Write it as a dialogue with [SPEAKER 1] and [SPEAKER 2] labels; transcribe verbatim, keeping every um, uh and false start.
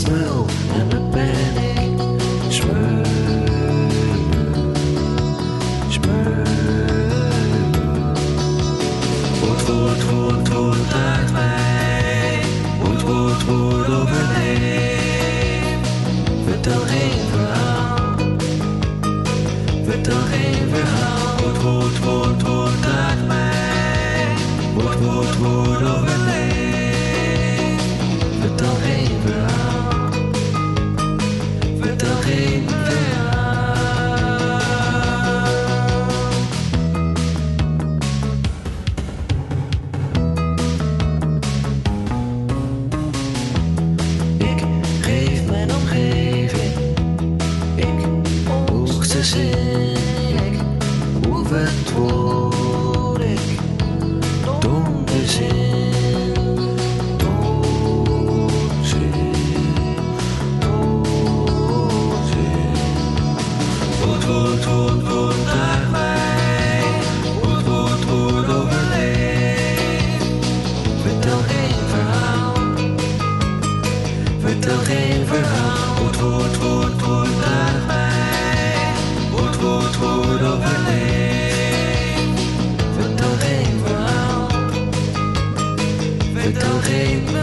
[SPEAKER 1] smil en dan ben ik smeu. Woord, woord, woord, woord uit mij. Woord, woord, woord overleef. Vertel geen verhaal. Vertel geen verhaal. Woord, woord, woord, woord uit mij. Woord, woord, woord overleef. Vertel geen verhaal. Vertel geen verhaal. Ik hoef het woord, ik donder zin, doodzin, doodzin. Woord, woord, woord, woord uit mij, woord, woord, woord overleef. Vertel geen verhaal, vertel geen verhaal, woord, woord, woord, woord uit mij. Woord, woord, woord overleef. Vertel geen verhaal. Vertel geen